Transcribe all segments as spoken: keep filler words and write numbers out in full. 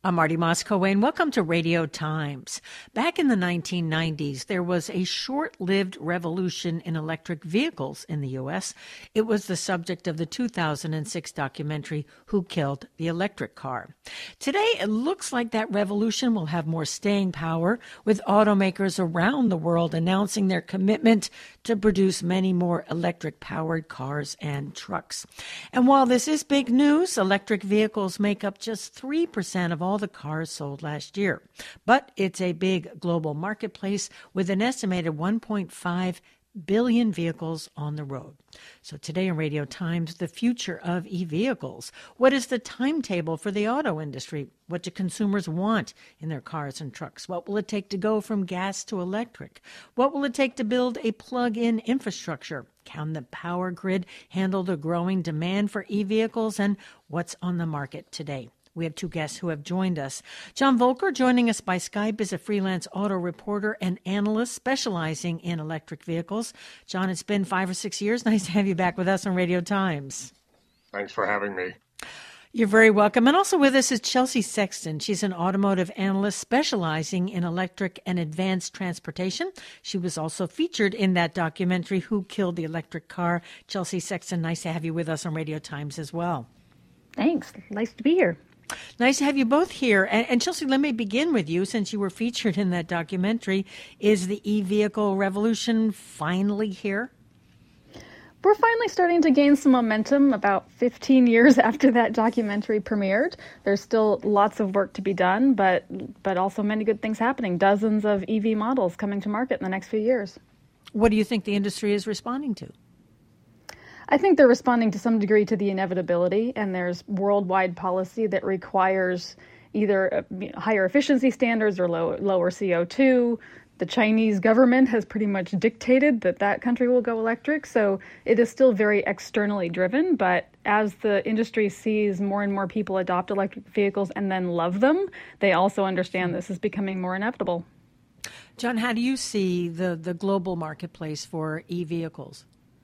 I'm Marty Moscow, and welcome to Radio Times. Back in the nineteen nineties, there was a short-lived revolution in electric vehicles in the U S. It was the subject of the two thousand six documentary, Who Killed the Electric Car? Today, it looks like that revolution will have more staying power, with automakers around the world announcing their commitment to produce many more electric-powered cars and trucks. And while this is big news, electric vehicles make up just three percent of all the cars sold last year. But it's a big global marketplace with an estimated one point five billion vehicles on the road. So today on Radio Times, the future of e-vehicles. What is the timetable for the auto industry? What do consumers want in their cars and trucks? What will it take to go from gas to electric? What will it take to build a plug-in infrastructure? Can the power grid handle the growing demand for e-vehicles? And what's on the market today? We have two guests who have joined us. John Volker, joining us by Skype, is a freelance auto reporter and analyst specializing in electric vehicles. John, it's been five or six years. Nice to have you back with us on Radio Times. Thanks for having me. You're very welcome. And also with us is Chelsea Sexton. She's an automotive analyst specializing in electric and advanced transportation. She was also featured in that documentary, Who Killed the Electric Car? Chelsea Sexton, nice to have you with us on Radio Times as well. Thanks. Nice to be here. Nice to have you both here. And, and Chelsea, let me begin with you, since you were featured in that documentary. Is the e-vehicle revolution finally here? We're finally starting to gain some momentum about fifteen years after that documentary premiered. There's still lots of work to be done, but but also many good things happening. Dozens of E V models coming to market in the next few years. What do you think the industry is responding to? I think they're responding to some degree to the inevitability, and there's worldwide policy that requires either higher efficiency standards or low, lower C O two. The Chinese government has pretty much dictated that that country will go electric, so it is still very externally driven. But as the industry sees more and more people adopt electric vehicles and then love them, they also understand this is becoming more inevitable. John, how do you see the, the global marketplace for e-vehicles?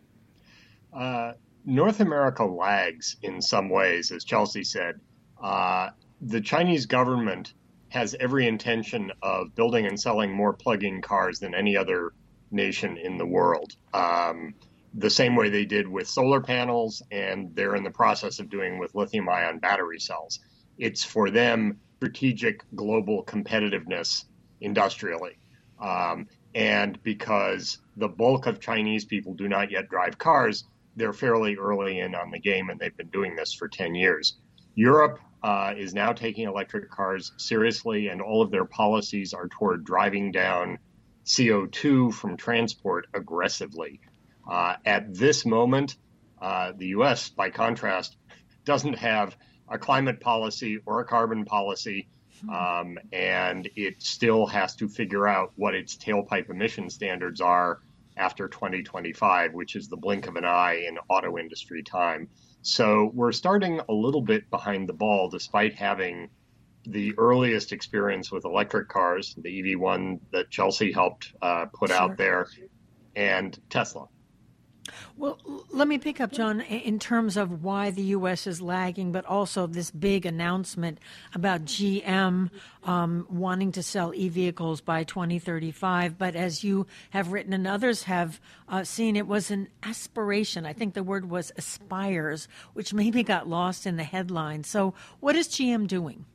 Uh, North America lags in some ways, as Chelsea said. Uh, the Chinese government has every intention of building and selling more plug-in cars than any other nation in the world, um, the same way they did with solar panels, and they're in the process of doing with lithium-ion battery cells. It's for them strategic global competitiveness industrially. Um, and because the bulk of Chinese people do not yet drive cars, they're fairly early in on the game, and they've been doing this for ten years. Europe uh, is now taking electric cars seriously, and all of their policies are toward driving down C O two from transport aggressively. Uh, at this moment, uh, the U S, by contrast, doesn't have a climate policy or a carbon policy, um, and it still has to figure out what its tailpipe emission standards are after twenty twenty-five, which is the blink of an eye in auto industry time. So we're starting a little bit behind the ball, despite having the earliest experience with electric cars, the E V one that Chelsea helped uh, put sure. out there, and Tesla. Well, let me pick up, John, in terms of why the U S is lagging, but also this big announcement about G M um, wanting to sell e-vehicles by twenty thirty-five. But as you have written and others have uh, seen, it was an aspiration. I think the word was aspires, which maybe got lost in the headlines. So what is G M doing?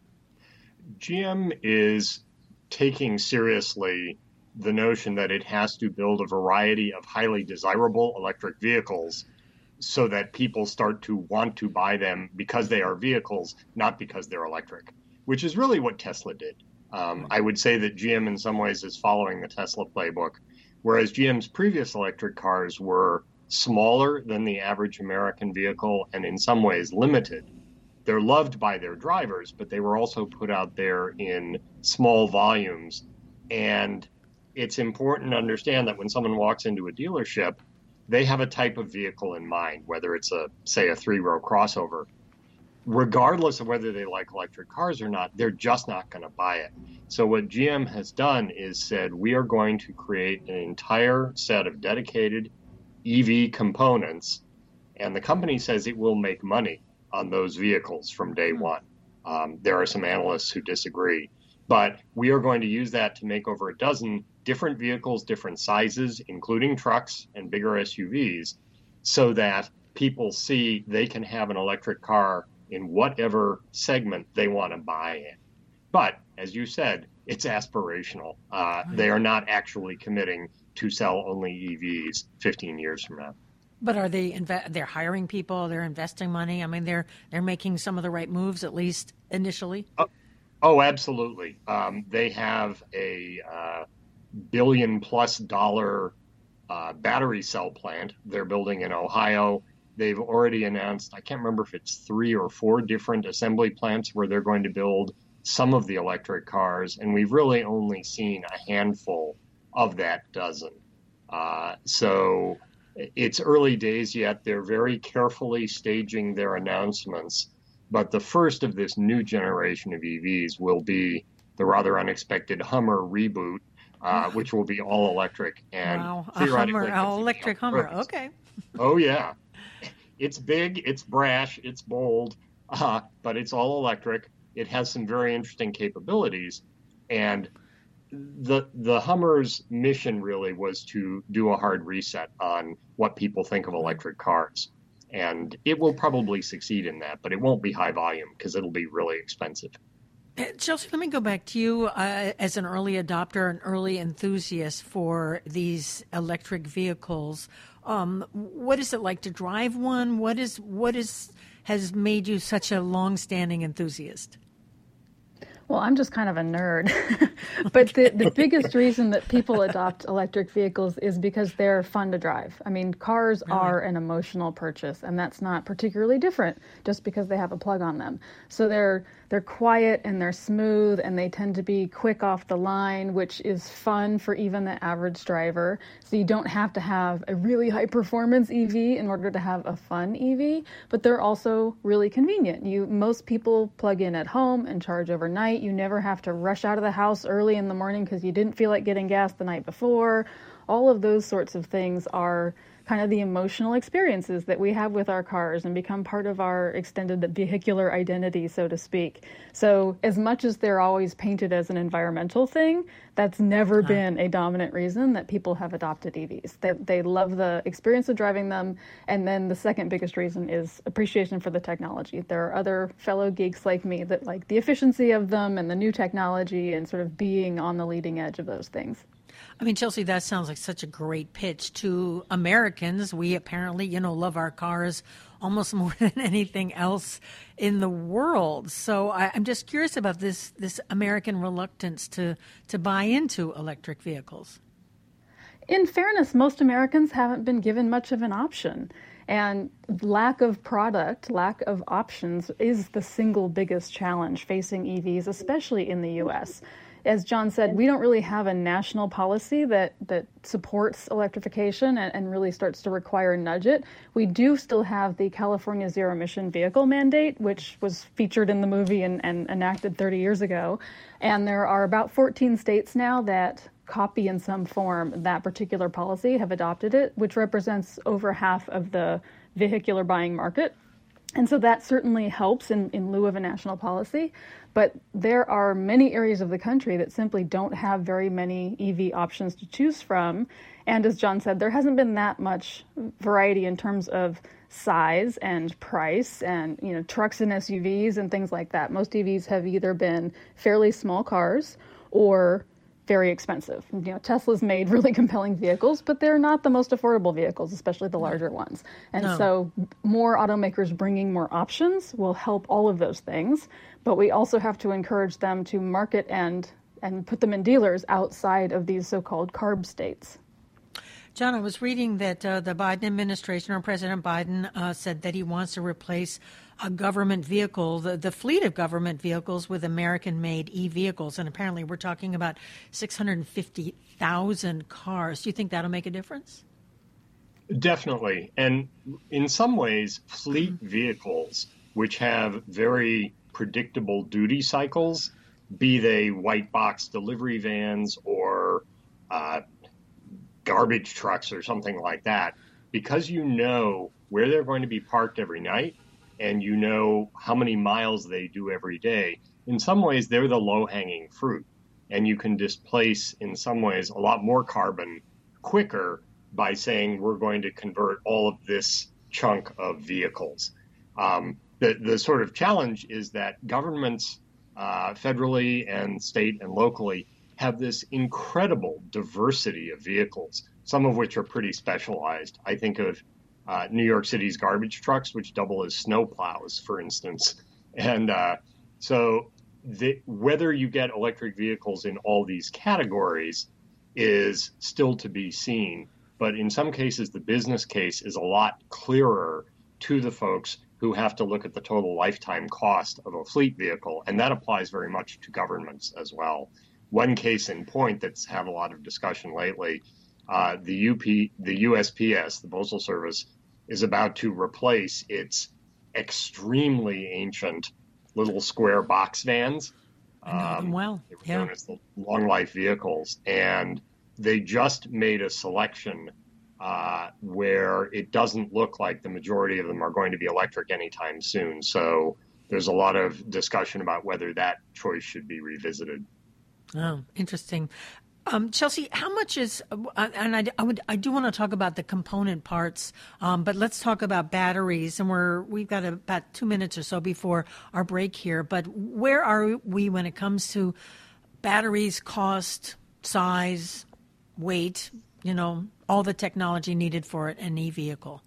G M is taking seriously the notion that it has to build a variety of highly desirable electric vehicles so that people start to want to buy them because they are vehicles, not because they're electric, which is really what Tesla did. Um, I would say that G M in some ways is following the Tesla playbook, whereas G M's previous electric cars were smaller than the average American vehicle and in some ways limited. They're loved by their drivers, but they were also put out there in small volumes. And it's important to understand that when someone walks into a dealership, they have a type of vehicle in mind, whether it's a, say, a three-row crossover. Regardless of whether they like electric cars or not, they're just not going to buy it. So what G M has done is said, we are going to create an entire set of dedicated E V components, and the company says it will make money on those vehicles from day one. Um, there are some analysts who disagree. But we are going to use that to make over a dozen different vehicles, different sizes, including trucks and bigger S U Vs, so that people see they can have an electric car in whatever segment they want to buy in. But as you said, it's aspirational. Uh, they are not actually committing to sell only E Vs fifteen years from now. But are they inve- they're hiring people, they're investing money? I mean, they're they're making some of the right moves, at least initially? Oh, oh absolutely. Um, they have a uh, billion plus dollar uh, battery cell plant they're building in Ohio. They've already announced, I can't remember if it's three or four different assembly plants where they're going to build some of the electric cars, and we've really only seen a handful of that dozen. Uh, so it's early days yet. They're very carefully staging their announcements, but the first of this new generation of E Vs will be the rather unexpected Hummer reboot, uh, which will be all electric. And wow, a Hummer, all electric Hummer, okay. Oh, yeah. It's big, it's brash, it's bold, uh, but it's all electric. It has some very interesting capabilities. And the the Hummer's mission really was to do a hard reset on what people think of electric cars. And it will probably succeed in that, but it won't be high volume because it'll be really expensive. Chelsea, let me go back to you uh, as an early adopter, an early enthusiast for these electric vehicles. Um, what is it like to drive one? What is what is has made you such a long-standing enthusiast? Well, I'm just kind of a nerd. But the, the biggest reason that people adopt electric vehicles is because they're fun to drive. I mean, cars really? are an emotional purchase, and that's not particularly different just because they have a plug on them. So they're they're quiet and they're smooth, and they tend to be quick off the line, which is fun for even the average driver. So you don't have to have a really high performance E V in order to have a fun E V, but they're also really convenient. You most people plug in at home and charge overnight. You never have to rush out of the house early in the morning because you didn't feel like getting gas the night before. All of those sorts of things are kind of the emotional experiences that we have with our cars and become part of our extended vehicular identity, so to speak. So as much as they're always painted as an environmental thing, that's never uh-huh. been a dominant reason that people have adopted E Vs. They, they love the experience of driving them. And then the second biggest reason is appreciation for the technology. There are other fellow geeks like me that like the efficiency of them and the new technology and sort of being on the leading edge of those things. I mean, Chelsea, that sounds like such a great pitch to Americans. We apparently, you know, love our cars almost more than anything else in the world. So I, I'm just curious about this this American reluctance to, to buy into electric vehicles. In fairness, most Americans haven't been given much of an option. And lack of product, lack of options is the single biggest challenge facing E Vs, especially in the U S. As John said, we don't really have a national policy that, that supports electrification and, and really starts to require nudge it. We do still have the California Zero Emission Vehicle Mandate, which was featured in the movie and, and enacted thirty years ago. And there are about fourteen states now that copy in some form that particular policy, have adopted it, which represents over half of the vehicular buying market. And so that certainly helps in, in lieu of a national policy. But there are many areas of the country that simply don't have very many E V options to choose from. And as John said, there hasn't been that much variety in terms of size and price and, you know, trucks and S U Vs and things like that. Most E Vs have either been fairly small cars or very expensive. You know, Tesla's made really compelling vehicles, but they're not the most affordable vehicles, especially the larger ones. And no. so more automakers bringing more options will help all of those things. But we also have to encourage them to market and and put them in dealers outside of these so-called CARB states. John, I was reading that uh, the Biden administration, or President Biden, uh, said that he wants to replace a government vehicle, the, the fleet of government vehicles, with American-made e-vehicles. And apparently we're talking about six hundred fifty thousand cars. Do you think that'll make a difference? Definitely. And in some ways, fleet vehicles, which have very predictable duty cycles, be they white box delivery vans or uh, garbage trucks or something like that, because you know where they're going to be parked every night and you know how many miles they do every day, in some ways they're the low-hanging fruit. And you can displace, in some ways, a lot more carbon quicker by saying we're going to convert all of this chunk of vehicles. Um, the, the sort of challenge is that governments, uh, federally and state and locally, have this incredible diversity of vehicles, some of which are pretty specialized. I think of uh, New York City's garbage trucks, which double as snow plows, for instance. And uh, so the, whether you get electric vehicles in all these categories is still to be seen. But in some cases, the business case is a lot clearer to the folks who have to look at the total lifetime cost of a fleet vehicle. And that applies very much to governments as well. One case in point that's had a lot of discussion lately, uh, the U P, the U S P S, the Postal Service, is about to replace its extremely ancient little square box vans. I know them well. They were yeah. known as the long life vehicles. And they just made a selection uh, where it doesn't look like the majority of them are going to be electric anytime soon. So there's a lot of discussion about whether that choice should be revisited. Oh, interesting. Um, Chelsea, how much is, uh, and I, I would, I do want to talk about the component parts, um, but let's talk about batteries. And we're, we've got about two minutes or so before our break here. But where are we when it comes to batteries, cost, size, weight, you know, all the technology needed for an e-vehicle?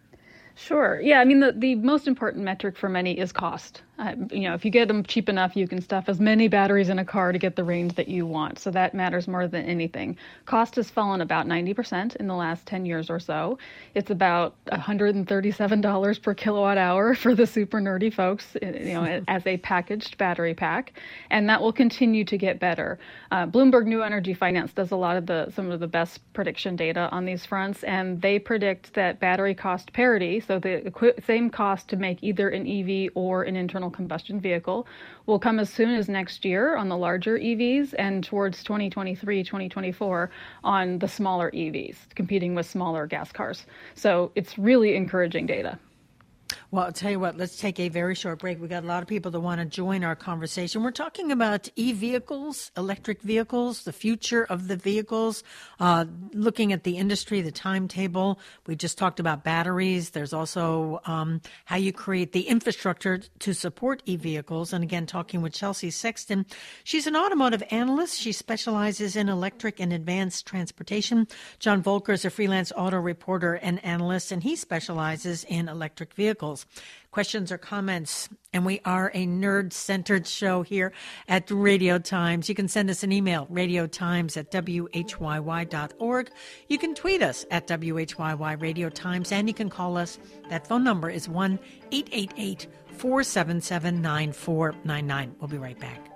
Sure. Yeah. I mean, the, the most important metric for many is cost. Uh, you know, if you get them cheap enough, you can stuff as many batteries in a car to get the range that you want. So that matters more than anything. Cost has fallen about ninety percent in the last ten years or so. It's about one hundred thirty-seven dollars per kilowatt hour for the super nerdy folks, you know, as a packaged battery pack. And that will continue to get better. Uh, Bloomberg New Energy Finance does a lot of the, some of the best prediction data on these fronts. And they predict that battery cost parity, so the equi- same cost to make either an E V or an internal combustion vehicle, will come as soon as next year on the larger E Vs and towards twenty twenty-three, twenty twenty-four on the smaller E Vs, competing with smaller gas cars. So it's really encouraging data. Well, I'll tell you what, let's take a very short break. We've got a lot of people that want to join our conversation. We're talking about e-vehicles, electric vehicles, the future of the vehicles, uh, looking at the industry, the timetable. We just talked about batteries. There's also um, how you create the infrastructure to support e-vehicles. And again, talking with Chelsea Sexton. She's an automotive analyst. She specializes in electric and advanced transportation. John Volker is a freelance auto reporter and analyst, and he specializes in electric vehicles. Questions or comments, and we are a nerd-centered show here at Radio Times. You can send us an email, radiotimes at w h y y dot org. You can tweet us at W H Y Y Radio Times, and you can call us. That phone number is one eight eight eight, four seven seven, nine four nine nine. We'll be right back.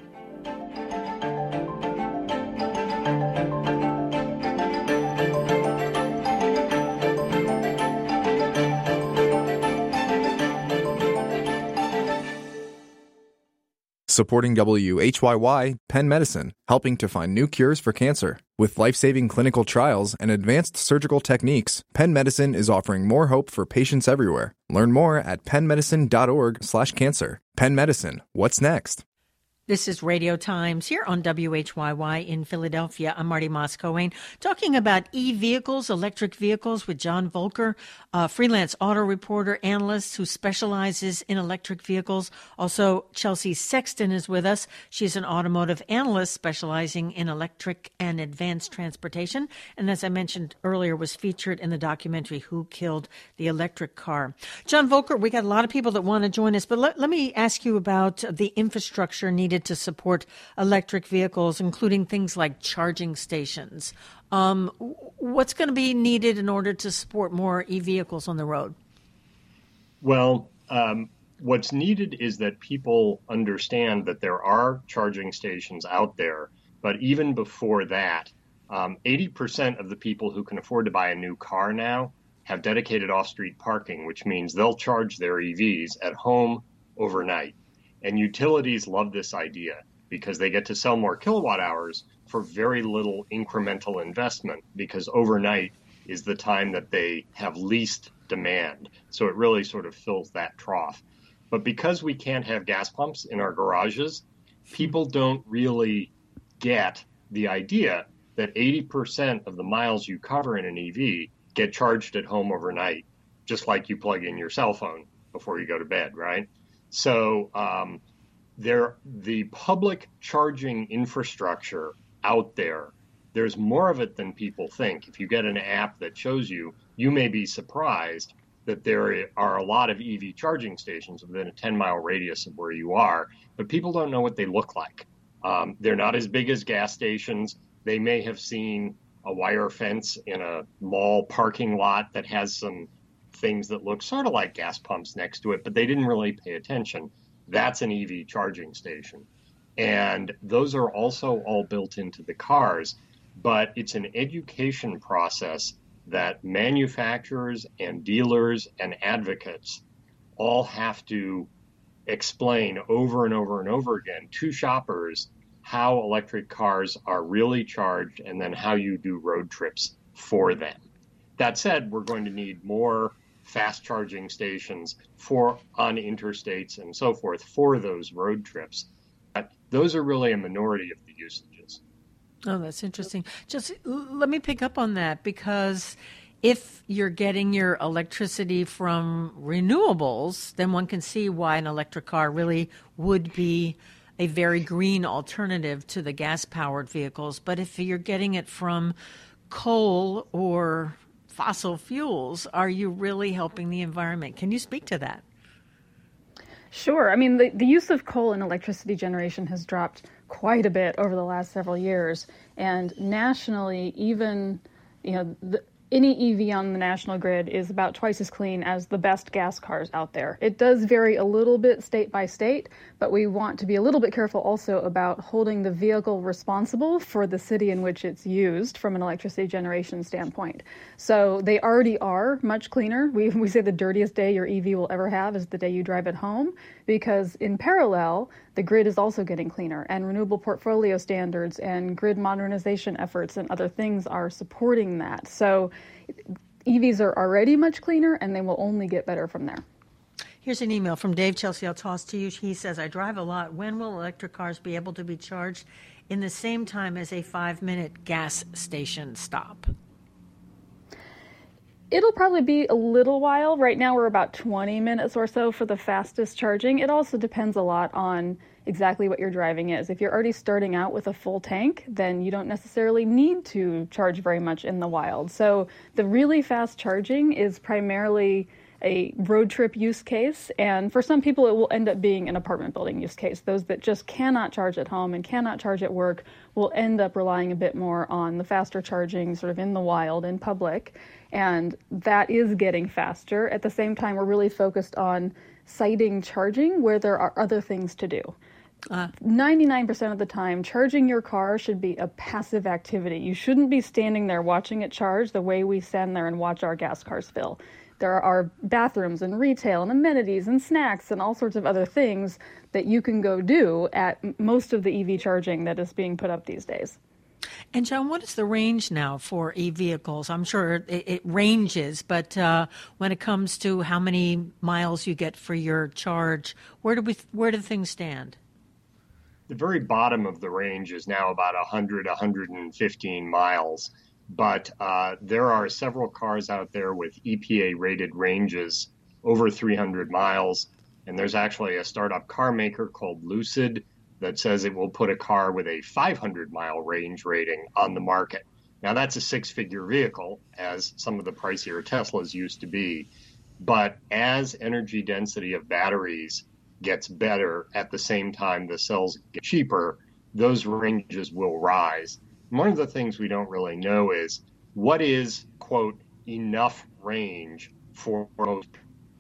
Supporting W H Y Y, Penn Medicine, helping to find new cures for cancer. With life-saving clinical trials and advanced surgical techniques, Penn Medicine is offering more hope for patients everywhere. Learn more at penn medicine dot org slash cancer. Penn Medicine, what's next? This is Radio Times here on W H Y Y in Philadelphia. I'm Marty Moss-Cohen, talking about e-vehicles, electric vehicles with John Volker, a freelance auto reporter, analyst who specializes in electric vehicles. Also, Chelsea Sexton is with us. She's an automotive analyst specializing in electric and advanced transportation. And as I mentioned earlier, was featured in the documentary Who Killed the Electric Car. John Volker, we got a lot of people that want to join us, but let, let me ask you about the infrastructure needed to support electric vehicles, including things like charging stations. Um, what's going to be needed in order to support more e-vehicles on the road? Well, um, what's needed is that people understand that there are charging stations out there. But even before that, um, eighty percent of the people who can afford to buy a new car now have dedicated off-street parking, which means they'll charge their E Vs at home overnight. And utilities love this idea because they get to sell more kilowatt hours for very little incremental investment, because overnight is the time that they have least demand. So it really sort of fills that trough. But because we can't have gas pumps in our garages, people don't really get the idea that eighty percent of the miles you cover in an E V get charged at home overnight, just like you plug in your cell phone before you go to bed, right? So um, there, the public charging infrastructure out there, there's more of it than people think. If you get an app that shows you, you may be surprised that there are a lot of E V charging stations within a ten mile radius of where you are, but people don't know what they look like. Um, they're not as big as gas stations. They may have seen a wire fence in a mall parking lot that has some things that look sort of like gas pumps next to it, but they didn't really pay attention. That's an E V charging station. And those are also all built into the cars, but it's an education process that manufacturers and dealers and advocates all have to explain over and over and over again to shoppers how electric cars are really charged and then how you do road trips for them. That said, we're going to need more fast charging stations for on interstates and so forth for those road trips. But those are really a minority of the usages. Oh, that's interesting. Just let me pick up on that, because if you're getting your electricity from renewables, then one can see why an electric car really would be a very green alternative to the gas-powered vehicles. But if you're getting it from coal or fossil fuels, are you really helping the environment? Can you speak to that? Sure. I mean, the, the use of coal in electricity generation has dropped quite a bit over the last several years. And nationally, even, you know, the, any E V on the national grid is about twice as clean as the best gas cars out there. It does vary a little bit state by state, but we want to be a little bit careful also about holding the vehicle responsible for the city in which it's used from an electricity generation standpoint. So they already are much cleaner. We, we say the dirtiest day your E V will ever have is the day you drive it home, because in parallel, the grid is also getting cleaner, and renewable portfolio standards and grid modernization efforts and other things are supporting that. So E Vs are already much cleaner, and they will only get better from there. Here's an email from Dave. Chelsea, I'll toss to you. He says, I drive a lot. When will electric cars be able to be charged in the same time as a five-minute gas station stop? It'll probably be a little while. Right now, we're about twenty minutes or so for the fastest charging. It also depends a lot on exactly what your driving is. If you're already starting out with a full tank, then you don't necessarily need to charge very much in the wild. So the really fast charging is primarily a road trip use case, and for some people it will end up being an apartment building use case. Those that just cannot charge at home and cannot charge at work will end up relying a bit more on the faster charging sort of in the wild, in public, and that is getting faster. At the same time, we're really focused on siting charging where there are other things to do. Uh, ninety-nine percent of the time, charging your car should be a passive activity. You shouldn't be standing there watching it charge the way we stand there and watch our gas cars fill. There are bathrooms and retail and amenities and snacks and all sorts of other things that you can go do at most of the E V charging that is being put up these days. And John, what is the range now for e-vehicles? I'm sure it, it ranges, but uh, when it comes to how many miles you get for your charge, where do we where do things stand? The very bottom of the range is now about one hundred, one hundred fifteen miles. But uh, there are several cars out there with E P A-rated ranges over three hundred miles. And there's actually a startup car maker called Lucid that says it will put a car with a five hundred mile range rating on the market. Now, that's a six-figure vehicle, as some of the pricier Teslas used to be. But as energy density of batteries gets better at the same time the cells get cheaper, those ranges will rise. One of the things we don't really know is what is, quote, enough range for most.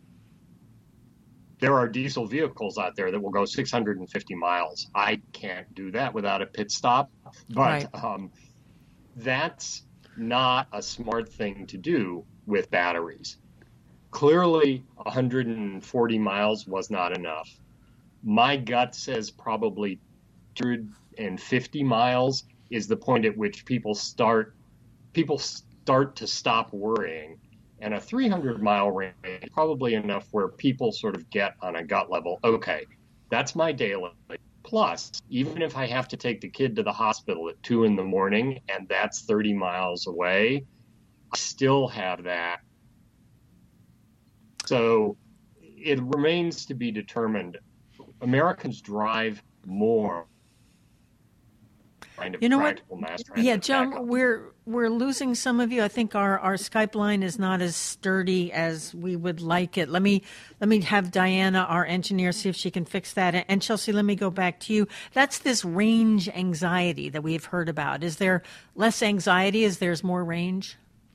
There are diesel vehicles out there that will go six hundred fifty miles. I can't do that without a pit stop, but right. um, that's not a smart thing to do with batteries. Clearly, one hundred forty miles was not enough. My gut says probably two hundred fifty miles is the point at which people start people start to stop worrying. And a three hundred mile range is probably enough where people sort of get on a gut level, okay, that's my daily. Plus, even if I have to take the kid to the hospital at two in the morning and that's thirty miles away, I still have that. So it remains to be determined. Americans drive more. Kind of you know what? Mass yeah, John, we're we're losing some of you. I think our, our Skype line is not as sturdy as we would like it. Let me let me have Diana, our engineer, see if she can fix that. And Chelsea, let me go back to you. That's this range anxiety that we've heard about. Is there less anxiety as there's more range?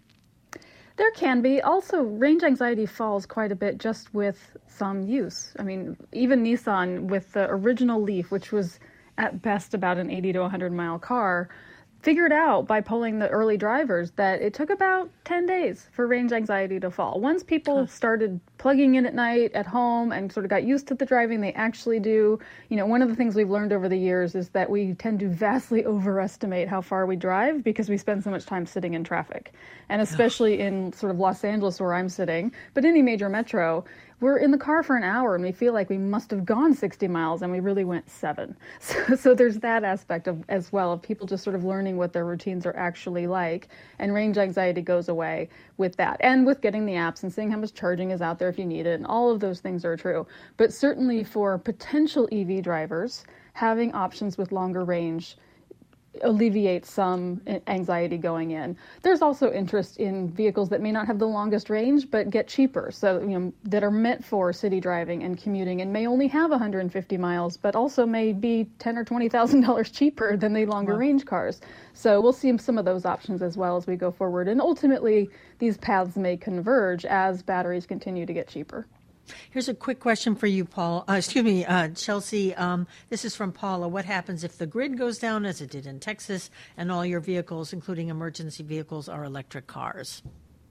There can be. Also, range anxiety falls quite a bit just with some use. I mean, even Nissan with the original Leaf, which was at best about an eighty to one hundred mile car, figured out by polling the early drivers that it took about ten days for range anxiety to fall. Once people huh. started plugging in at night at home and sort of got used to the driving they actually do, you know, one of the things we've learned over the years is that we tend to vastly overestimate how far we drive because we spend so much time sitting in traffic. And especially in sort of Los Angeles where I'm sitting, but any major metro, we're in the car for an hour and we feel like we must have gone sixty miles and we really went seven. So, so there's that aspect of as well of people just sort of learning what their routines are actually like, and range anxiety goes away with that. And with getting the apps and seeing how much charging is out there if you need it, and all of those things are true. But certainly for potential E V drivers, having options with longer range alleviate some anxiety going in. There's also interest in vehicles that may not have the longest range but get cheaper, so you know that are meant for city driving and commuting and may only have one hundred fifty miles but also may be ten or twenty thousand dollars cheaper than the longer wow. range cars. So we'll see some of those options as well as we go forward, and ultimately these paths may converge as batteries continue to get cheaper. Here's a quick question for you, Paul. Uh, excuse me, uh, Chelsea. Um, this is from Paula. What happens if the grid goes down, as it did in Texas, and all your vehicles, including emergency vehicles, are electric cars?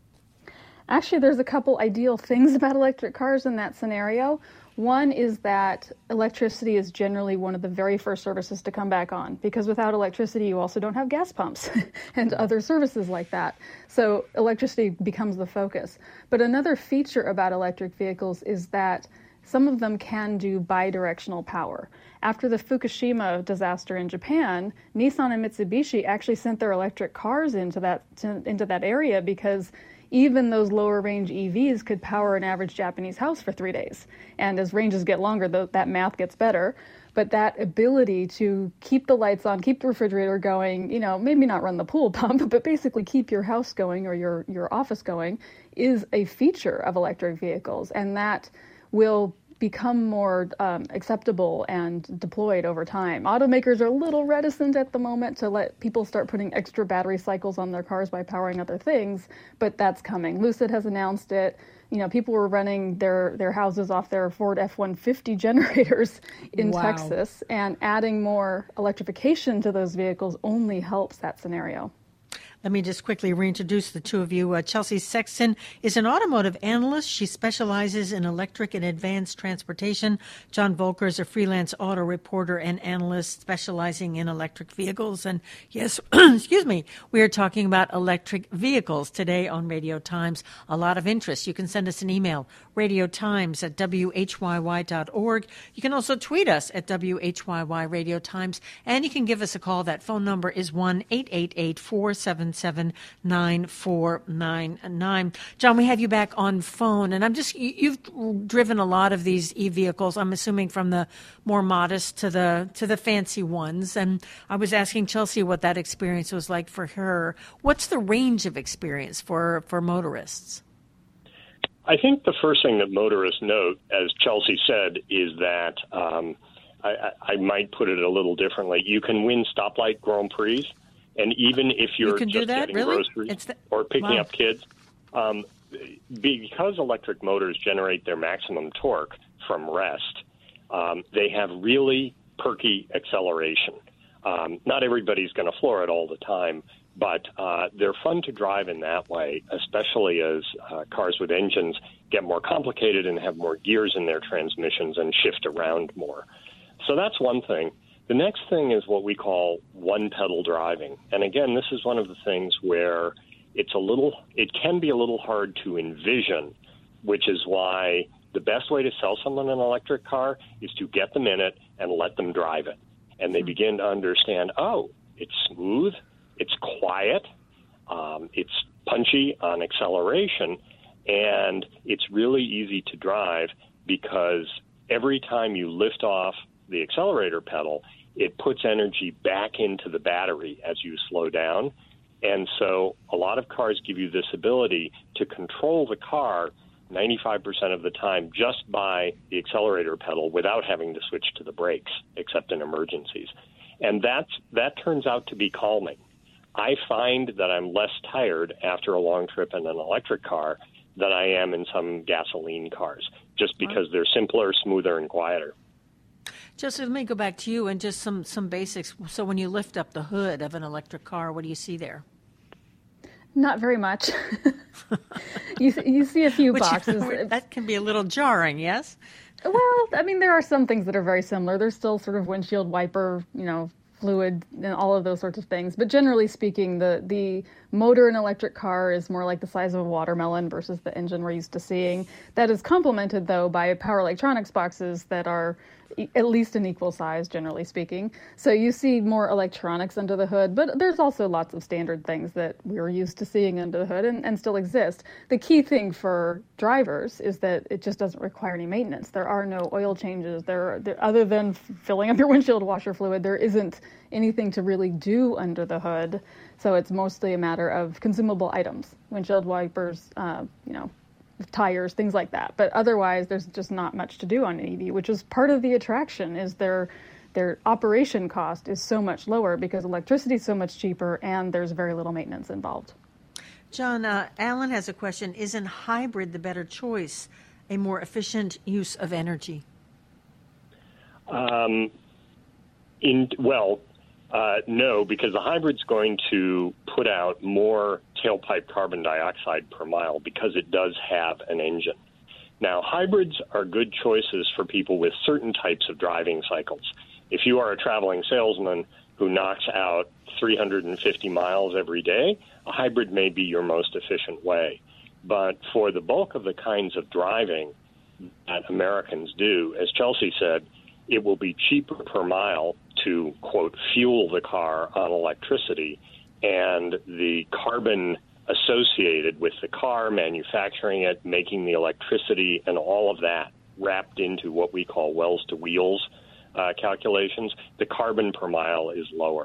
Actually, there's a couple ideal things about electric cars in that scenario. One is that electricity is generally one of the very first services to come back on, because without electricity, you also don't have gas pumps and other services like that. So electricity becomes the focus. But another feature about electric vehicles is that some of them can do bidirectional power. After the Fukushima disaster in Japan, Nissan and Mitsubishi actually sent their electric cars into that to, into that area because even those lower range E Vs could power an average Japanese house for three days. And as ranges get longer, th- that math gets better. But that ability to keep the lights on, keep the refrigerator going, you know, maybe not run the pool pump, but basically keep your house going or your, your office going is a feature of electric vehicles. And that will become more um, acceptable and deployed over time. Automakers are a little reticent at the moment to let people start putting extra battery cycles on their cars by powering other things, but that's coming. Lucid has announced it. You know, people were running their, their houses off their Ford F one fifty generators in wow. Texas, and adding more electrification to those vehicles only helps that scenario. Let me just quickly reintroduce the two of you. Uh, Chelsea Sexton is an automotive analyst. She specializes in electric and advanced transportation. John Volker is a freelance auto reporter and analyst specializing in electric vehicles. And yes, excuse me, we are talking about electric vehicles today on Radio Times. A lot of interest. You can send us an email, radiotimes at w h y y dot org. You can also tweet us at W H Y Y Radio Times. And you can give us a call. That phone number is one eight eight eight, four seven seven, nine four nine nine. John, we have you back on phone, and I'm just, you've driven a lot of these e-vehicles, I'm assuming from the more modest to the to the fancy ones, and I was asking Chelsea what that experience was like for her. What's the range of experience for, for motorists? I think the first thing that motorists note, as Chelsea said, is that um, I, I might put it a little differently. You can win stoplight Grand Prix. And even if you're you just getting really? groceries the, or picking wow. up kids, um, because electric motors generate their maximum torque from rest, um, they have really perky acceleration. Um, not everybody's going to floor it all the time, but uh, they're fun to drive in that way, especially as uh, cars with engines get more complicated and have more gears in their transmissions and shift around more. So that's one thing. The next thing is what we call one-pedal driving. And again, this is one of the things where it's a little, it can be a little hard to envision, which is why the best way to sell someone an electric car is to get them in it and let them drive it. And they begin to understand, oh, it's smooth, it's quiet, um, it's punchy on acceleration, and it's really easy to drive because every time you lift off the accelerator pedal, it puts energy back into the battery as you slow down. And so a lot of cars give you this ability to control the car ninety-five percent of the time just by the accelerator pedal without having to switch to the brakes, except in emergencies. And that's, that turns out to be calming. I find that I'm less tired after a long trip in an electric car than I am in some gasoline cars, just because they're simpler, smoother, and quieter. Jesse, let me go back to you and just some, some basics. So when you lift up the hood of an electric car, what do you see there? Not very much. you you see a few Which, boxes. That can be a little jarring, yes? Well, I mean, there are some things that are very similar. There's still sort of windshield wiper, you know, fluid and all of those sorts of things. But generally speaking, the, the motor in an electric car is more like the size of a watermelon versus the engine we're used to seeing. That is complemented, though, by power electronics boxes that are at least an equal size, generally speaking. So you see more electronics under the hood, but there's also lots of standard things that we're used to seeing under the hood and, and still exist. The key thing for drivers is that it just doesn't require any maintenance. There are no oil changes. There, there other than filling up your windshield washer fluid, there isn't anything to really do under the hood. So it's mostly a matter of consumable items, windshield wipers, uh, you know, tires, things like that. But otherwise, there's just not much to do on an E V, which is part of the attraction, is their their operation cost is so much lower because electricity is so much cheaper and there's very little maintenance involved. John, uh, Alan has a question. Isn't hybrid the better choice, a more efficient use of energy? Um, in well, uh, no, because the hybrid's going to put out more tailpipe carbon dioxide per mile because it does have an engine. Now, hybrids are good choices for people with certain types of driving cycles. If you are a traveling salesman who knocks out three hundred fifty miles every day, a hybrid may be your most efficient way. But for the bulk of the kinds of driving that Americans do, as Chelsea said, it will be cheaper per mile to, quote, fuel the car on electricity, and the carbon associated with the car, manufacturing it, making the electricity, and all of that wrapped into what we call wells to wheels uh, calculations, the carbon per mile is lower.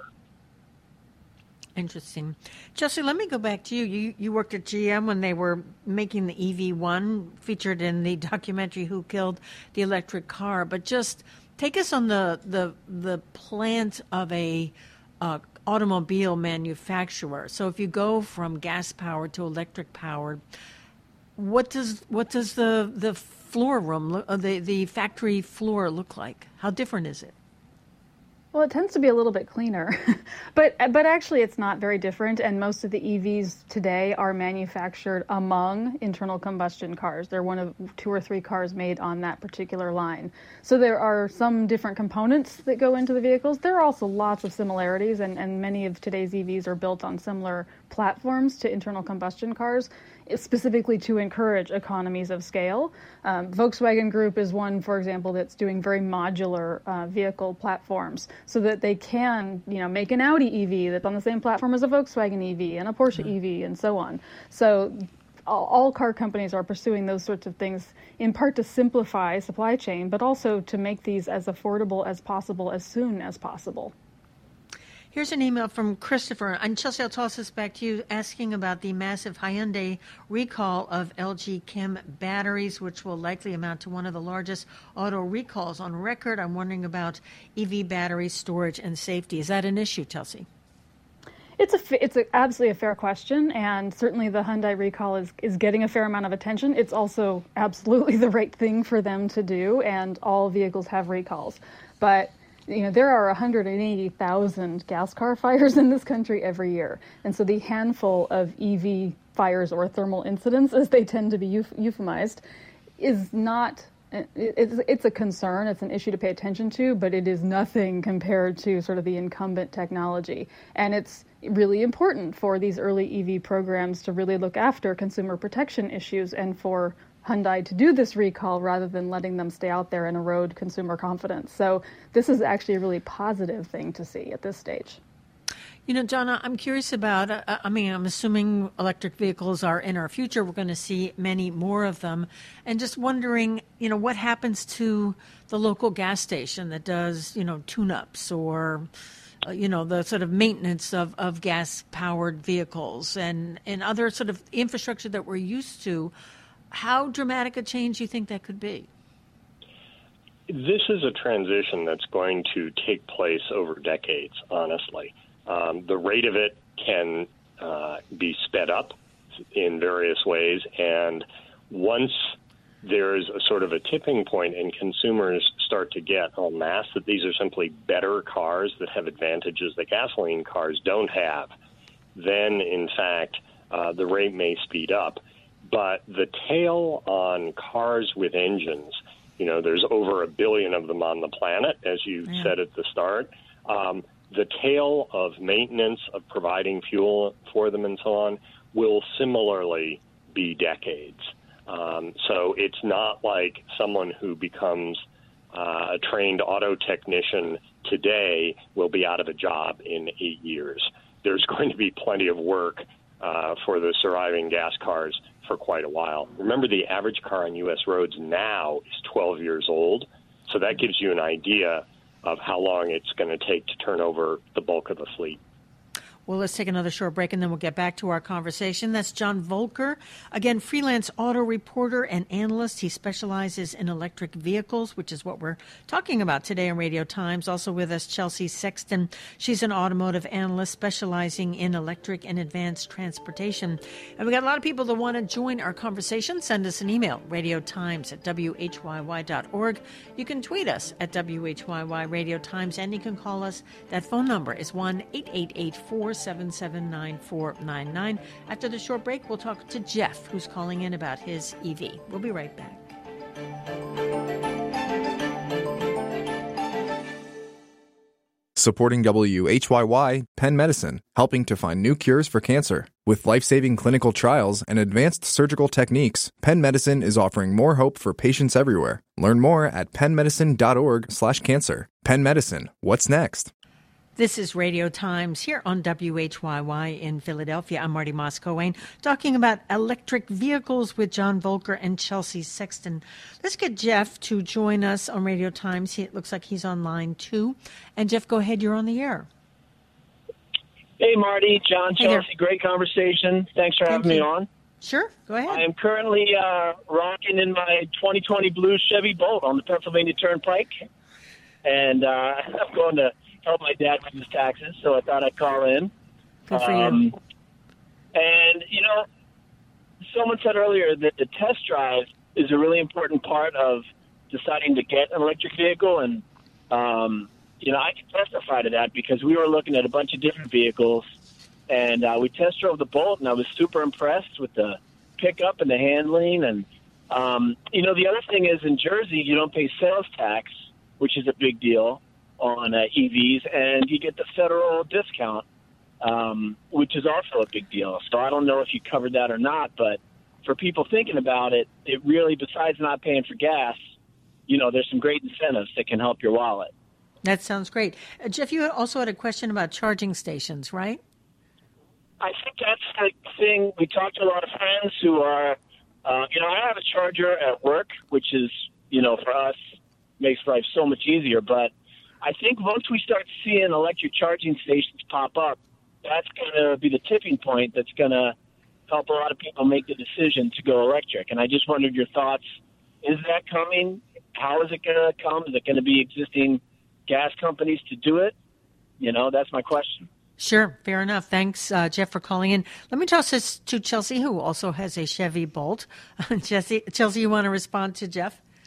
Interesting. Chelsea, let me go back to you. You you worked at G M when they were making the E V one, featured in the documentary Who Killed the Electric Car. But just take us on the the, the plant of a uh, automobile manufacturer. So if you go from gas powered to electric powered, what does what does the the floor room, uh, the the factory floor look like? How different is it? Well, it tends to be a little bit cleaner, but but actually it's not very different, and most of the E Vs today are manufactured among internal combustion cars. They're one of two or three cars made on that particular line. So there are some different components that go into the vehicles. There are also lots of similarities, and, and many of today's E Vs are built on similar platforms to internal combustion cars, specifically to encourage economies of scale. Um, Volkswagen Group is one, for example, that's doing very modular uh, vehicle platforms so that they can, you know, make an Audi E V that's on the same platform as a Volkswagen E V and a Porsche mm-hmm. E V and so on. So all, all car companies are pursuing those sorts of things in part to simplify supply chain, but also to make these as affordable as possible as soon as possible. Here's an email from Christopher, and Chelsea, I'll toss this back to you, asking about the massive Hyundai recall of L G Chem batteries, which will likely amount to one of the largest auto recalls on record. I'm wondering about E V battery storage and safety. Is that an issue, Chelsea? It's a it's a, absolutely a fair question, and certainly the Hyundai recall is, is getting a fair amount of attention. It's also absolutely the right thing for them to do, and all vehicles have recalls. But you know, there are one hundred eighty thousand gas car fires in this country every year. And so the handful of E V fires, or thermal incidents, as they tend to be euph- euphemized, is not It's, it's a concern. It's an issue to pay attention to, but it is nothing compared to sort of the incumbent technology. And it's really important for these early E V programs to really look after consumer protection issues and for Hyundai to do this recall rather than letting them stay out there and erode consumer confidence. So this is actually a really positive thing to see at this stage. You know, Donna, I'm curious about, uh, I mean, I'm assuming electric vehicles are in our future. We're going to see many more of them. And just wondering, you know, what happens to the local gas station that does, you know, tune-ups or, uh, you know, the sort of maintenance of, of gas-powered vehicles and, and other sort of infrastructure that we're used to. How dramatic a change do you think that could be? This is a transition that's going to take place over decades, honestly. Um, the rate of it can uh, be sped up in various ways, and once there's a sort of a tipping point and consumers start to get en masse that these are simply better cars that have advantages that gasoline cars don't have, then, in fact, uh, the rate may speed up. But the tail on cars with engines, you know, there's over a billion of them on the planet, as you yeah. said at the start. Um, the tail of maintenance, of providing fuel for them and so on, will similarly be decades. Um, so it's not like someone who becomes uh, a trained auto technician today will be out of a job in eight years. There's going to be plenty of work uh, for the surviving gas cars for quite a while. Remember, the average car on U S roads now is twelve years old, so that gives you an idea of how long it's going to take to turn over the bulk of the fleet. Well, let's take another short break, and then we'll get back to our conversation. That's John Volker, again, freelance auto reporter and analyst. He specializes in electric vehicles, which is what we're talking about today on Radio Times. Also with us, Chelsea Sexton. She's an automotive analyst specializing in electric and advanced transportation. And we got a lot of people that want to join our conversation. Send us an email, radiotimes at w h y y dot org. You can tweet us at W H Y Y Radio Times, and you can call us. That phone number is one eight eight eight four seven seven nine four nine nine. After the short break, we'll talk to Jeff, who's calling in about his E V. We'll be right back. Supporting W H Y Y, Penn Medicine, helping to find new cures for cancer. With life-saving clinical trials and advanced surgical techniques, Penn Medicine is offering more hope for patients everywhere. Learn more at penn medicine dot org slash cancer. Penn Medicine, what's next? This is Radio Times here on W H Y Y in Philadelphia. I'm Marty Moscow-Wayne, talking about electric vehicles with John Volker and Chelsea Sexton. Let's get Jeff to join us on Radio Times. He, it looks like he's on line two. And Jeff, go ahead. You're on the air. Hey, Marty, John, hey Chelsea. there. Great conversation. Thanks for Thank having you. me on. Sure. Go ahead. I am currently uh, rocking in my twenty twenty blue Chevy Bolt on the Pennsylvania Turnpike. And uh, I'm going to help my dad with his taxes, so I thought I'd call in. Good for um, you. And, you know, someone said earlier that the test drive is a really important part of deciding to get an electric vehicle. And, um, you know, I can testify to that because we were looking at a bunch of different vehicles, and uh, we test drove the Bolt, and I was super impressed with the pickup and the handling. And, um, you know, the other thing is in Jersey, you don't pay sales tax, which is a big deal on uh, E Vs, and you get the federal discount, um, which is also a big deal. So I don't know if you covered that or not, but for people thinking about it, it really, besides not paying for gas, you know, there's some great incentives that can help your wallet. That sounds great. Uh, Jeff, you also had a question about charging stations, right? I think that's the thing. We talked to a lot of friends who are, uh, you know, I have a charger at work, which is, you know, for us, makes life so much easier, but I think once we start seeing electric charging stations pop up, that's going to be the tipping point that's going to help a lot of people make the decision to go electric. And I just wondered your thoughts. Is that coming? How is it going to come? Is it going to be existing gas companies to do it? You know, that's my question. Sure. Fair enough. Thanks, uh, Jeff, for calling in. Let me toss this to Chelsea, who also has a Chevy Bolt. Chelsea, Chelsea, you want to respond to Jeff?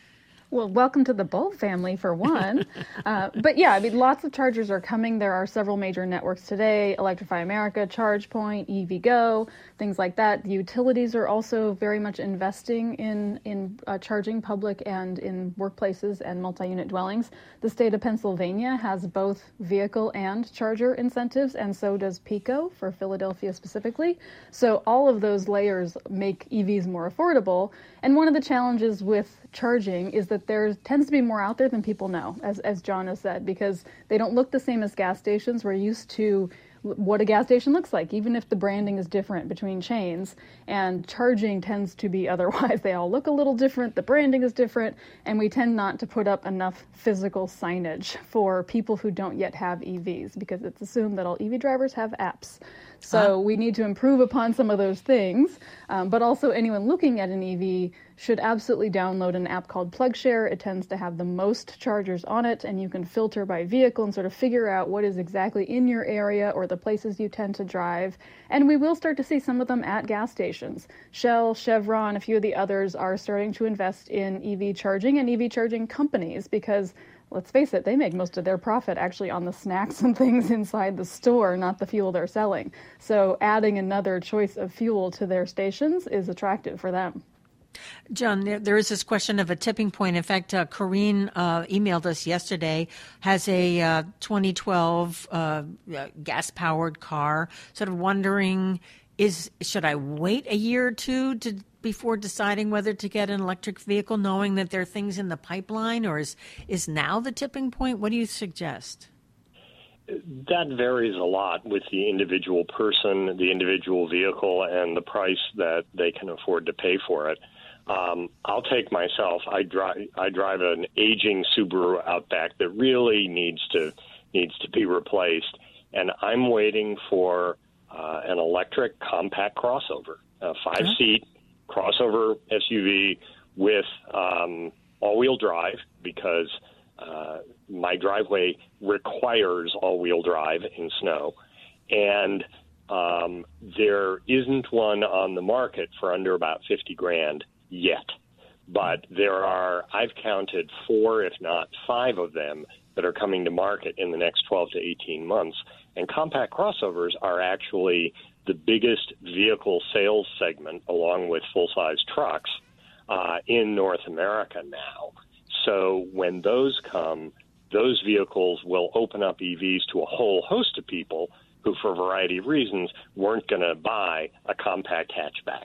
Well, welcome to the Bulb family, for one. uh, but yeah, I mean, lots of chargers are coming. There are several major networks today: Electrify America, ChargePoint, EVgo, things like that. The utilities are also very much investing in in uh, charging public and in workplaces and multi-unit dwellings. The state of Pennsylvania has both vehicle and charger incentives, and so does PECO for Philadelphia specifically. So all of those layers make E Vs more affordable. And one of the challenges with charging is that there tends to be more out there than people know, as as John has said, because they don't look the same as gas stations. We're used to what a gas station looks like, even if the branding is different between chains. And charging tends to be otherwise. They all look a little different, the branding is different, and we tend not to put up enough physical signage for people who don't yet have E Vs, because it's assumed that all E V drivers have apps. So uh. we need to improve upon some of those things, um, but also anyone looking at an E V should absolutely download an app called PlugShare. It tends to have the most chargers on it, and you can filter by vehicle and sort of figure out what is exactly in your area or the places you tend to drive. And we will start to see some of them at gas stations. Shell, Chevron, a few of the others are starting to invest in E V charging and E V charging companies, because let's face it, they make most of their profit actually on the snacks and things inside the store, not the fuel they're selling. So adding another choice of fuel to their stations is attractive for them. John, there, there is this question of a tipping point. In fact, uh, Corrine uh, emailed us yesterday, has a uh, twenty twelve uh, gas-powered car, sort of wondering, is should I wait a year or two to before deciding whether to get an electric vehicle, knowing that there are things in the pipeline, or is, is now the tipping point? What do you suggest? That varies a lot with the individual person, the individual vehicle, and the price that they can afford to pay for it. Um, I'll take myself. I drive. I drive an aging Subaru Outback that really needs to needs to be replaced, and I'm waiting for uh, an electric compact crossover, a five-seat crossover S U V with um, all-wheel drive, because uh, my driveway requires all-wheel drive in snow, and um, there isn't one on the market for under about fifty grand yet. But there are, I've counted four, if not five of them that are coming to market in the next twelve to eighteen months. And compact crossovers are actually the biggest vehicle sales segment, along with full-size trucks, uh, in North America now. So when those come, those vehicles will open up E Vs to a whole host of people who, for a variety of reasons, weren't going to buy a compact hatchback.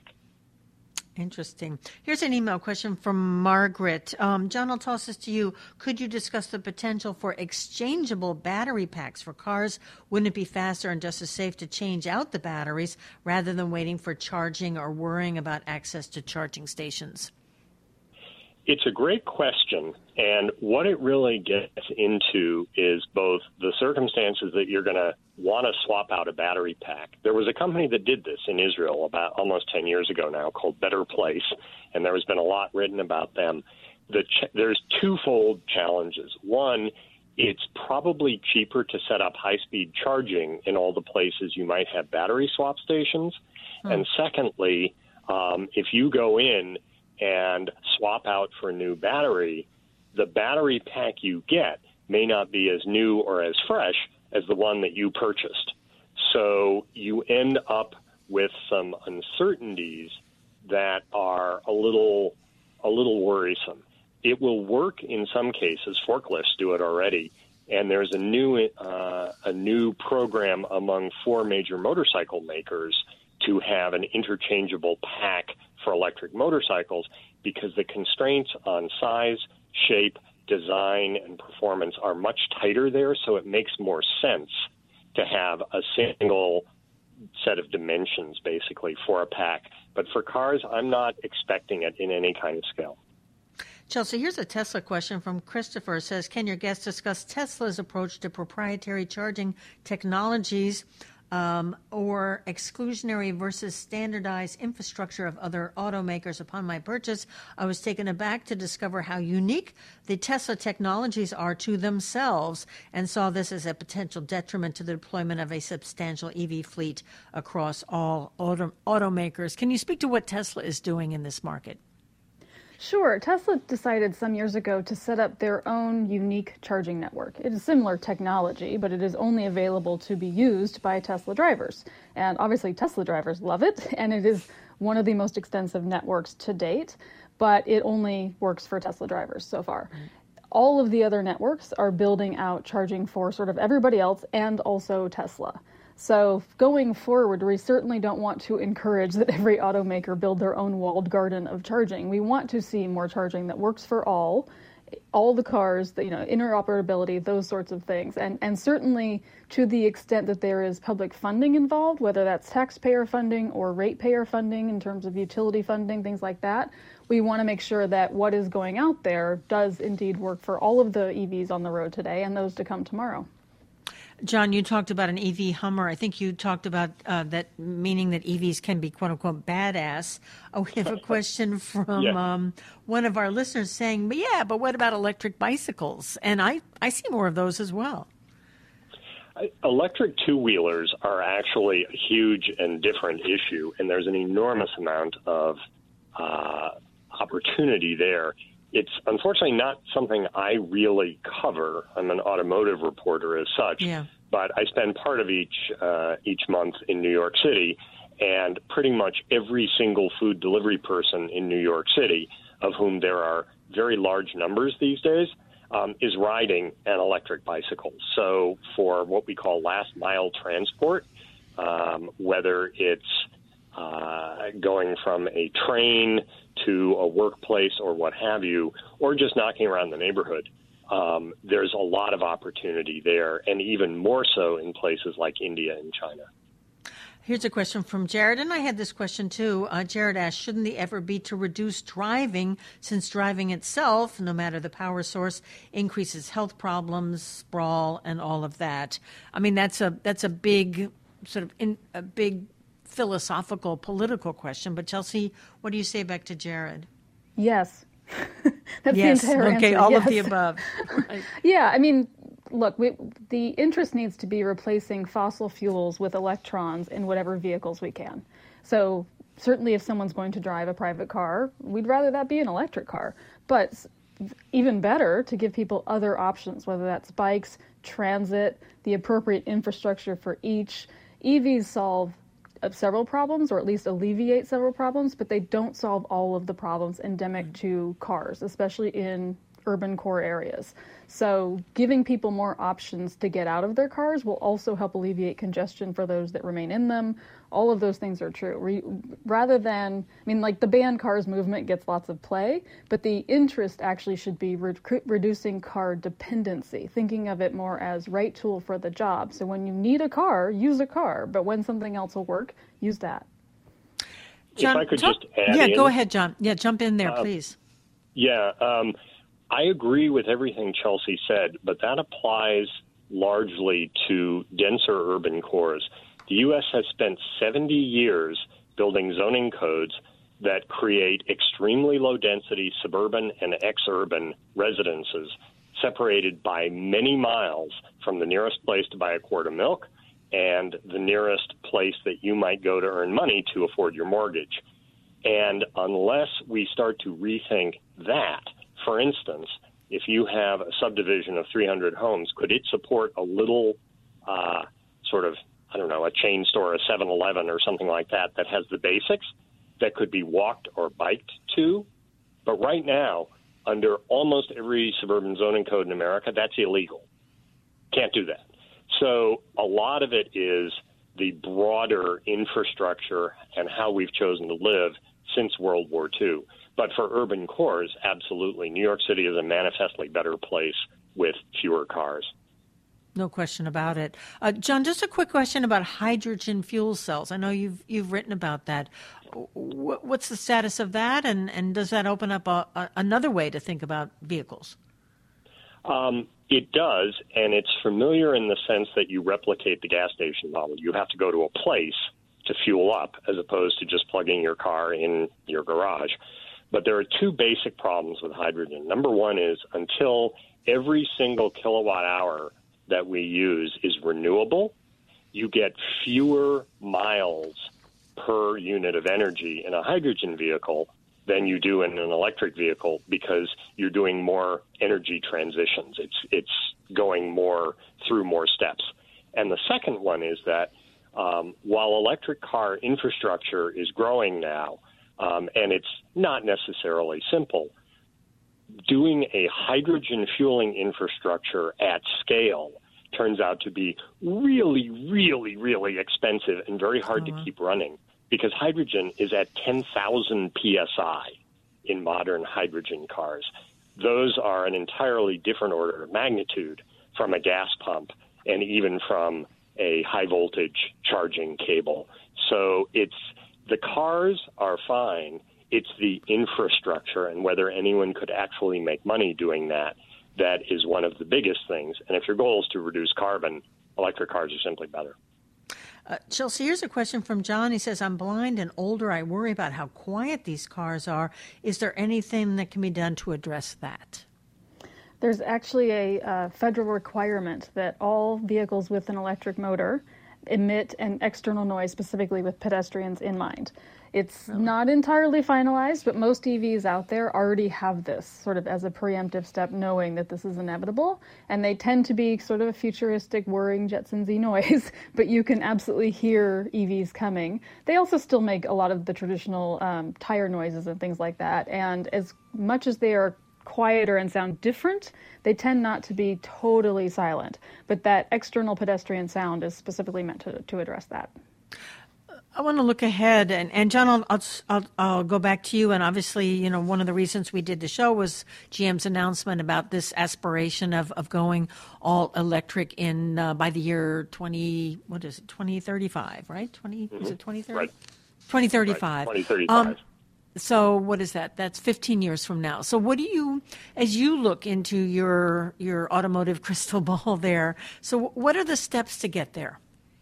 Interesting. Here's an email question from Margaret. Um, John, I'll toss this to you. Could you discuss the potential for exchangeable battery packs for cars? Wouldn't it be faster and just as safe to change out the batteries rather than waiting for charging or worrying about access to charging stations? It's a great question, and what it really gets into is both the circumstances that you're going to want to swap out a battery pack. There was a company that did this in Israel about almost ten years ago now called Better Place, and there has been a lot written about them. The ch- there's twofold challenges. One, it's probably cheaper to set up high-speed charging in all the places you might have battery swap stations. Hmm. And secondly, um, if you go in and swap out for a new battery, the battery pack you get may not be as new or as fresh as the one that you purchased. So you end up with some uncertainties that are a little a little worrisome. It will work in some cases. Forklifts do it already, and there's a new uh, a new program among four major motorcycle makers to have an interchangeable pack for electric motorcycles, because the constraints on size, shape, design, and performance are much tighter there, so it makes more sense to have a single set of dimensions, basically, for a pack. But for cars, I'm not expecting it in any kind of scale. Chelsea, here's a Tesla question from Christopher. It says, can your guest discuss Tesla's approach to proprietary charging technologies Um, or exclusionary versus standardized infrastructure of other automakers? Upon my purchase, I was taken aback to discover how unique the Tesla technologies are to themselves, and saw this as a potential detriment to the deployment of a substantial E V fleet across all auto- automakers. Can you speak to what Tesla is doing in this market? Sure. Tesla decided some years ago to set up their own unique charging network. It is similar technology, but it is only available to be used by Tesla drivers. And obviously Tesla drivers love it, and it is one of the most extensive networks to date, but it only works for Tesla drivers so far. Mm-hmm. All of the other networks are building out charging for sort of everybody else and also Tesla. So going forward, we certainly don't want to encourage that every automaker build their own walled garden of charging. We want to see more charging that works for all, all the cars, the, you know, interoperability, those sorts of things. And, and certainly to the extent that there is public funding involved, whether that's taxpayer funding or ratepayer funding in terms of utility funding, things like that, we want to make sure that what is going out there does indeed work for all of the E Vs on the road today and those to come tomorrow. John, you talked about an E V Hummer. I think you talked about uh, that, meaning that E Vs can be quote unquote badass. Oh, we have a question from yeah. um, one of our listeners saying, but yeah, but what about electric bicycles? And I, I see more of those as well. Electric two-wheelers are actually a huge and different issue, and there's an enormous amount of uh, opportunity there. It's unfortunately not something I really cover. I'm an automotive reporter as such, yeah. but I spend part of each uh, each month in New York City, and pretty much every single food delivery person in New York City, of whom there are very large numbers these days, um, is riding an electric bicycle. So for what we call last mile transport, um, whether it's uh, going from a train to a workplace or what have you, or just knocking around the neighborhood, um, there's a lot of opportunity there, and even more so in places like India and China. Here's a question from Jared, and I had this question too. Uh, Jared asked, shouldn't the effort be to reduce driving, since driving itself, no matter the power source, increases health problems, sprawl, and all of that? I mean, that's a that's a big sort of in, a big philosophical, political question. But Chelsea, what do you say back to Jared? Yes. That's yes. the entire okay, answer. all yes. of the above. Right. Yeah, I mean, look, we, the interest needs to be replacing fossil fuels with electrons in whatever vehicles we can. So certainly if someone's going to drive a private car, we'd rather that be an electric car. But even better to give people other options, whether that's bikes, transit, the appropriate infrastructure for each. E Vs solve several problems, or at least alleviate several problems, but they don't solve all of the problems endemic to cars, especially in urban core areas. So giving people more options to get out of their cars will also help alleviate congestion for those that remain in them. All of those things are true. Re- rather than, I mean, like the ban cars movement gets lots of play, but the interest actually should be re- reducing car dependency, thinking of it more as right tool for the job. So when you need a car, use a car, but when something else will work, use that. John, if I could talk, just add Yeah, in, go ahead, John. Yeah, jump in there, uh, please. Yeah, um, I agree with everything Chelsea said, but that applies largely to denser urban cores. The U S has spent seventy years building zoning codes that create extremely low-density suburban and exurban residences separated by many miles from the nearest place to buy a quart of milk and the nearest place that you might go to earn money to afford your mortgage. And unless we start to rethink that, for instance, if you have a subdivision of three hundred homes, could it support a little uh, sort of, I don't know, a chain store, a seven eleven or something like that, that has the basics that could be walked or biked to? But right now, under almost every suburban zoning code in America, that's illegal. Can't do that. So a lot of it is the broader infrastructure and how we've chosen to live since World War Two. But for urban cores, absolutely. New York City is a manifestly better place with fewer cars. No question about it. Uh, John, just a quick question about hydrogen fuel cells. I know you've you've written about that. W- what's the status of that, and, and does that open up a, a, another way to think about vehicles? Um, it does, and it's familiar in the sense that you replicate the gas station model. You have to go to a place to fuel up as opposed to just plugging your car in your garage. But there are two basic problems with hydrogen. Number one is until every single kilowatt hour that we use is renewable, you get fewer miles per unit of energy in a hydrogen vehicle than you do in an electric vehicle because you're doing more energy transitions. It's it's going more through more steps. And the second one is that um, while electric car infrastructure is growing now, um, and it's not necessarily simple, doing a hydrogen fueling infrastructure at scale turns out to be really, really, really expensive and very hard oh, wow. to keep running because hydrogen is at ten thousand P S I in modern hydrogen cars. Those are an entirely different order of magnitude from a gas pump and even from a high voltage charging cable. So it's the cars are fine. It's the infrastructure and whether anyone could actually make money doing that that is one of the biggest things. And if your goal is to reduce carbon, electric cars are simply better. Uh, Chelsea, here's a question from John. He says, I'm blind and older. I worry about how quiet these cars are. Is there anything that can be done to address that? There's actually a uh, federal requirement that all vehicles with an electric motor emit an external noise specifically with pedestrians in mind. It's really? not entirely finalized, but most E Vs out there already have this sort of as a preemptive step, knowing that this is inevitable. And they tend to be sort of a futuristic, whirring Jetsons-y noise, but you can absolutely hear E Vs coming. They also still make a lot of the traditional um, tire noises and things like that. And as much as they are quieter and sound different, they tend not to be totally silent. But that external pedestrian sound is specifically meant to, to address that. I want to look ahead, and, and John, I'll, I'll, I'll, I'll go back to you. And obviously, you know, one of the reasons we did the show was G M's announcement about this aspiration of, of going all electric in uh, by the year twenty. What is it? Twenty thirty five, right? Twenty mm-hmm. Is it twenty thirty? Right. Twenty thirty five. Right. Twenty thirty five. Um, so what is that? That's fifteen years from now. So what do you, as you look into your your automotive crystal ball there? So what are the steps to get there?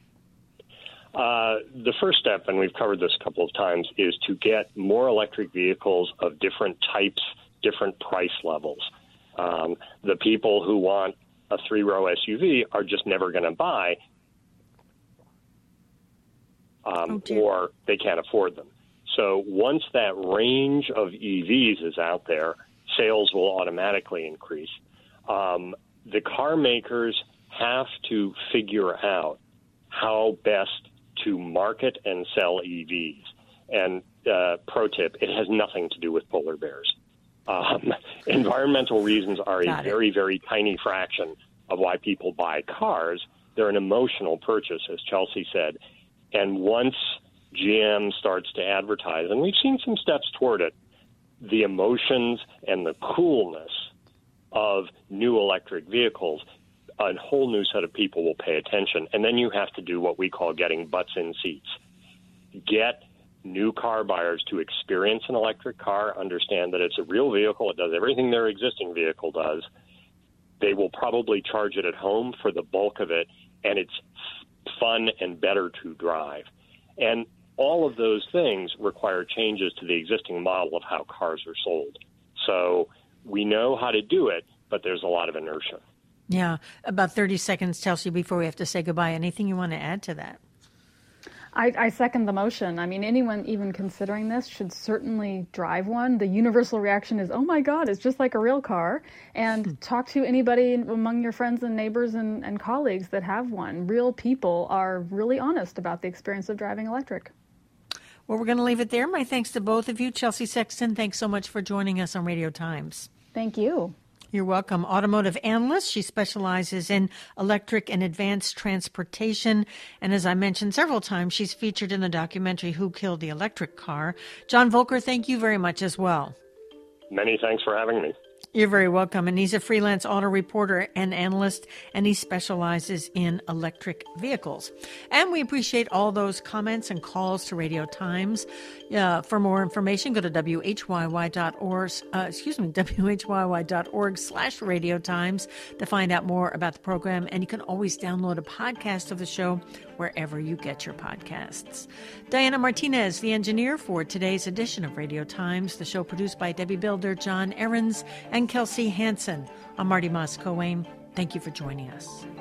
Uh, the first step, and we've covered this a couple of times, is to get more electric vehicles of different types, different price levels. Um, the people who want a three-row S U V are just never going to buy, um, oh, or they can't afford them. So once that range of E Vs is out there, sales will automatically increase. Um, the car makers have to figure out how best to market and sell E Vs. And uh, pro tip, it has nothing to do with polar bears. Um, environmental reasons are Got a it. very, very tiny fraction of why people buy cars. They're an emotional purchase, as Chelsea said. And once G M starts to advertise, and we've seen some steps toward it, the emotions and the coolness of new electric vehicles, a whole new set of people will pay attention. And then you have to do what we call getting butts in seats. Get new car buyers to experience an electric car, understand that it's a real vehicle. It does everything their existing vehicle does. They will probably charge it at home for the bulk of it, and it's fun and better to drive. And all of those things require changes to the existing model of how cars are sold. So we know how to do it, but there's a lot of inertia. Yeah, about thirty seconds, Chelsea, before we have to say goodbye. Anything you want to add to that? I, I second the motion. I mean, anyone even considering this should certainly drive one. The universal reaction is, oh my God, it's just like a real car. And talk to anybody among your friends and neighbors and, and colleagues that have one. Real people are really honest about the experience of driving electric. Well, we're going to leave it there. My thanks to both of you. Chelsea Sexton, thanks so much for joining us on Radio Times. Thank you. You're welcome. Automotive analyst. She specializes in electric and advanced transportation. And as I mentioned several times, she's featured in the documentary Who Killed the Electric Car. John Volker, thank you very much as well. Many thanks for having me. You're very welcome. And he's a freelance auto reporter and analyst, and he specializes in electric vehicles. And we appreciate all those comments and calls to Radio Times. Uh, for more information, go to W H Y Y dot org, uh, excuse me, W H Y Y dot org slash Radio Times to find out more about the program. And you can always download a podcast of the show wherever you get your podcasts. Diana Martinez, the engineer for today's edition of Radio Times, the show produced by Debbie Builder, John Ahrens, and Kelsey Hansen. I'm Marty Moss-Coane. Thank you for joining us.